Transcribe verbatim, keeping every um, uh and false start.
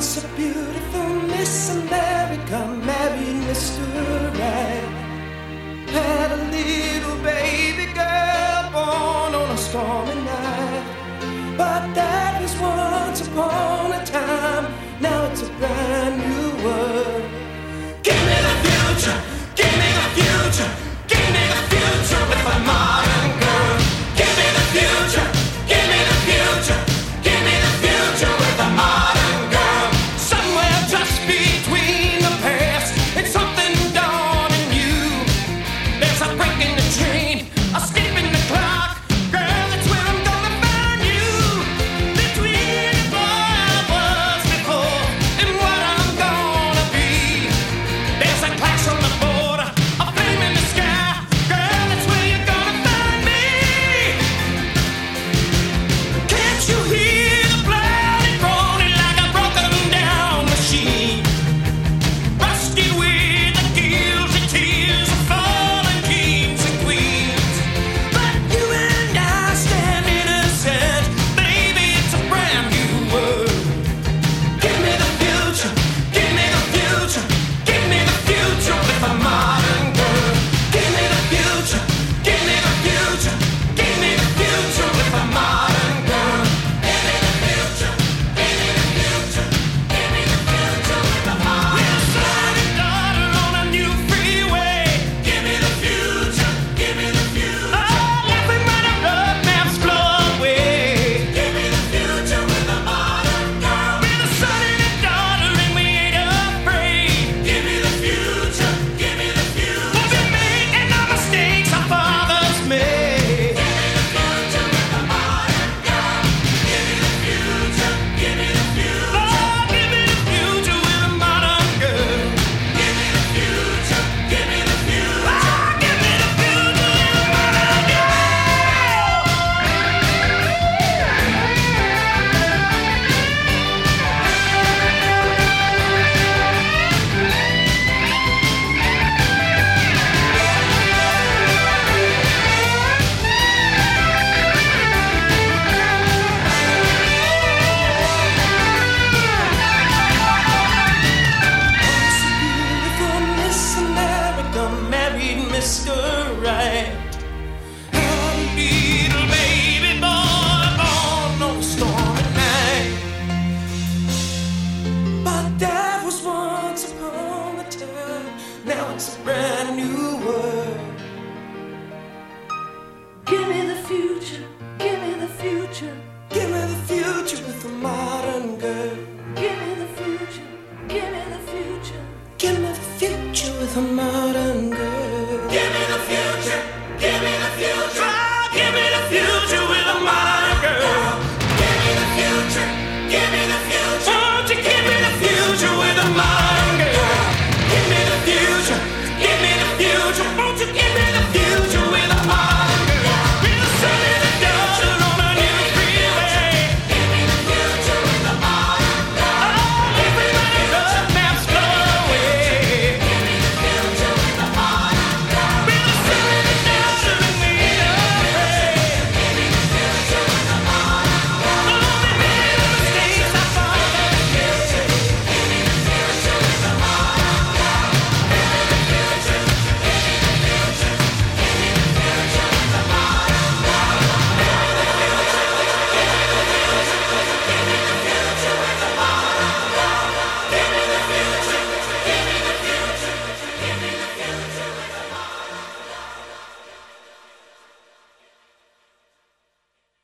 Once a beautiful Miss America married Mister Right. Had a little baby girl born on a stormy night. But that was once upon a time. Now it's a brand new world. Give me the future, give me the future, give me the future with a modern girl. Give me the future, give me the future, give me the future with a modern girl. Somewhere just between the past and something dawning new. There's a break in the train, a skip in the clock. Girl, that's where I'm gonna find you. Between the boy I was before and what I'm gonna be. There's a clash on the border, a flame in the sky. Girl, that's where you're gonna find me. Can't you hear the blood groaning like a broken down machine? Rusted with the guilt and tears of fallen kings and queens. But you and I stand innocent. Baby, it's a brand new world. Give me the future, give me the future, give me the future with a modern girl. Give me the future, give me the future, give me the future with a modern girl. Give me the future, give me the future, give me the future with a modern girl. We're sliding daughter on a new freeway. Give me the future, give me the future. Oh, laughing when the road maps blow away. Give me the future with a modern girl. We're the son and the daughter and we ain't afraid. Give me the future, give me the future. We'll be making the mistakes our fathers made. Give me the future with a modern girl. Give me the future, give me the future. Oh, give me the future with a modern girl. Give me the future, give me the future. Oh, give me the future with a modern girl. Once a beautiful Miss America married Mister Right. Had a little baby boy born on a stormy night. But that was once upon a time. Now it's a brand new world. Give me the future, give me the future, Give me the future with a modern girl. give me the future, give me the future. Give me the future with a modern girl.